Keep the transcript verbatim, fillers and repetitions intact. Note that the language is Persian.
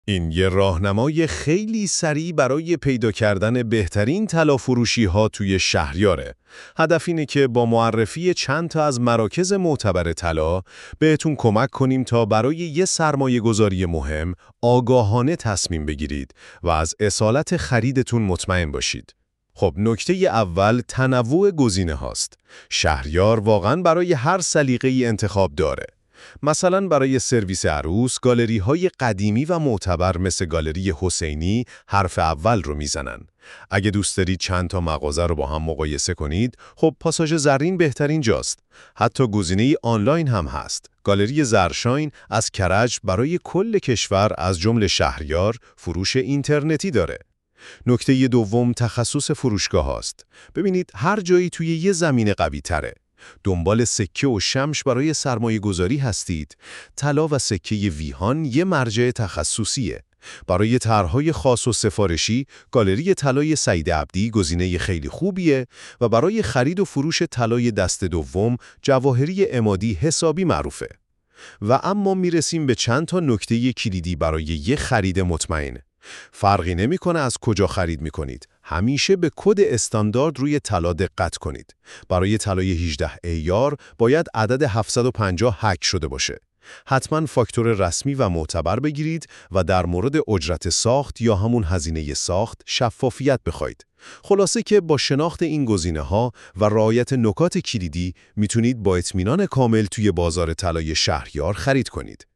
این یه راهنمای خیلی سریع برای پیدا کردن بهترین طلافروشی‌ها توی شهریاره. هدف اینه که با معرفی چند تا از مراکز معتبر طلا بهتون کمک کنیم تا برای یه سرمایه‌گذاری مهم آگاهانه تصمیم بگیرید و از اصالت خریدتون مطمئن باشید. خب نکته اول تنوع گزینه هاست. شهریار واقعاً برای هر سلیقه‌ای انتخاب داره. مثلا برای سرویس عروس، گالری‌های قدیمی و معتبر مثل گالری حسینی حرف اول رو میزنن. اگه دوست دارید چند تا مغازه رو با هم مقایسه کنید، خب پاساژ زرین بهترین جاست. حتی گزینه آنلاین هم هست. گالری زرشاین از کرج برای کل کشور از جمله شهریار فروش اینترنتی داره. نکته دوم تخصص فروشگاه هاست. ببینید هر جایی توی یه زمینه قوی تره. دنبال سکه و شمش برای سرمایه گذاری هستید، طلا و سکه ویهان یه مرجع تخصصیه. برای طرح‌های خاص و سفارشی، گالری طلای سعید عبدی گزینه خیلی خوبیه و برای خرید و فروش طلای دست دوم، جواهری عمادی حسابی معروفه. و اما میرسیم به چند تا نکته کلیدی برای یه خرید مطمئن. فرقی نمی‌کنه از کجا خرید می‌کنید. همیشه به کد استاندارد روی طلا دقت کنید. برای طلای هجده ایار باید عدد هفتصد و پنجاه هک شده باشه. حتما فاکتور رسمی و معتبر بگیرید و در مورد اجرت ساخت یا همون هزینه ساخت شفافیت بخواید. خلاصه که با شناخت این گزینه‌ها و رعایت نکات کلیدی میتونید با اطمینان کامل توی بازار طلای شهریار خرید کنید.